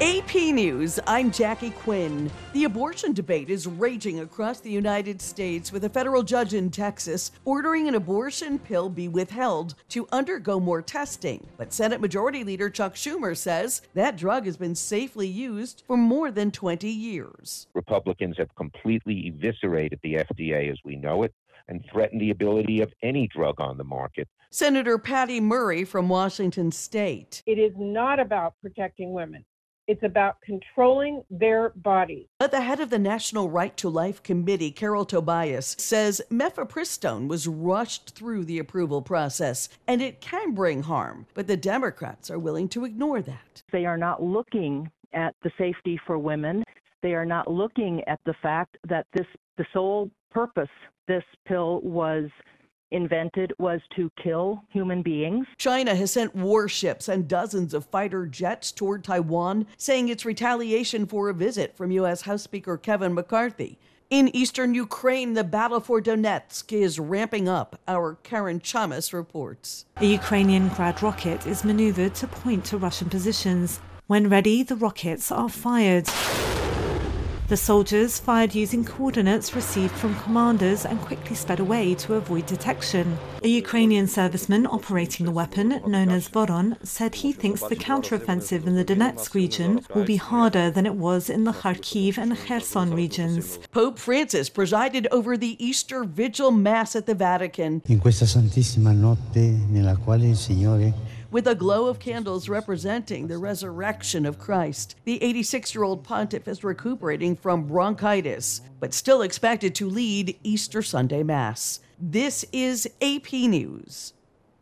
AP News, I'm Jackie Quinn. The abortion debate is raging across the United States with a federal judge in Texas ordering an abortion pill be withheld to undergo more testing. But Senate Majority Leader Chuck Schumer says that drug has been safely used for more than 20 years. Republicans have completely eviscerated the FDA as we know it and threatened the ability of any drug on the market. Senator Patty Murray from Washington State. It is not about protecting women. It's about controlling their bodies. But the head of the National Right to Life Committee, Carol Tobias, says mifepristone was rushed through the approval process, and it can bring harm. But the Democrats are willing to ignore that. They are not looking at the safety for women. They are not looking at the fact that the sole purpose this pill was invented was to kill human beings. China has sent warships and dozens of fighter jets toward Taiwan, saying it's retaliation for a visit from U.S. House Speaker Kevin McCarthy. In eastern Ukraine, the battle for Donetsk is ramping up. Our Karen Chamas reports. A Ukrainian Grad rocket is maneuvered to point to Russian positions. When ready, the rockets are fired. The soldiers fired using coordinates received from commanders and quickly sped away to avoid detection. A Ukrainian serviceman operating the weapon, known as Voron, said he thinks the counteroffensive in the Donetsk region will be harder than it was in the Kharkiv and Kherson regions. Pope Francis presided over the Easter Vigil Mass at the Vatican. In questa santissima notte nella quale il Signore with a glow of candles representing the resurrection of Christ. The 86-year-old pontiff is recuperating from bronchitis, but still expected to lead Easter Sunday Mass. This is AP News.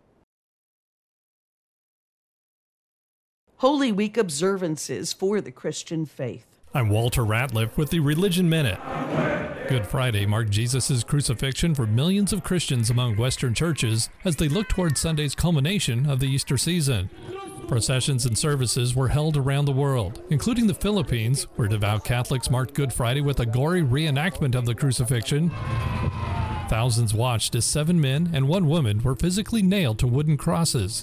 Holy Week observances for the Christian faith. I'm Walter Ratliff with the Religion Minute. Good Friday marked Jesus' crucifixion for millions of Christians among Western churches as they look toward Sunday's culmination of the Easter season. Processions and services were held around the world, including the Philippines, where devout Catholics marked Good Friday with a gory reenactment of the crucifixion. Thousands watched as 7 men and 1 woman were physically nailed to wooden crosses.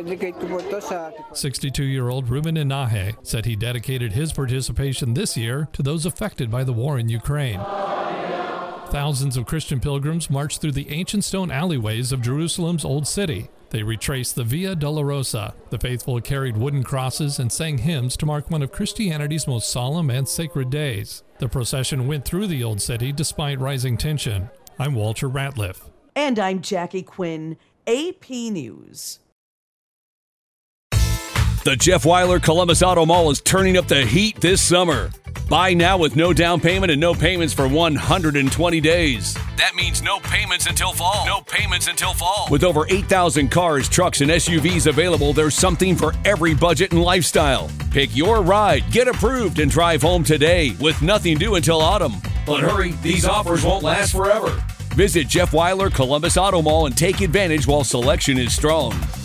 62-year-old Ruben Inahe said he dedicated his participation this year to those affected by the war in Ukraine. Thousands of Christian pilgrims marched through the ancient stone alleyways of Jerusalem's Old City. They retraced the Via Dolorosa. The faithful carried wooden crosses and sang hymns to mark one of Christianity's most solemn and sacred days. The procession went through the Old City despite rising tension. I'm Walter Ratliff. And I'm Jackie Quinn, AP News. The Jeff Weiler Columbus Auto Mall is turning up the heat this summer. Buy now with no down payment and no payments for 120 days. That means no payments until fall. No payments until fall. With over 8,000 cars, trucks, and SUVs available, there's something for every budget and lifestyle. Pick your ride, get approved, and drive home today with nothing due until autumn. But hurry, these offers won't last forever. Visit Jeff Weiler Columbus Auto Mall and take advantage while selection is strong.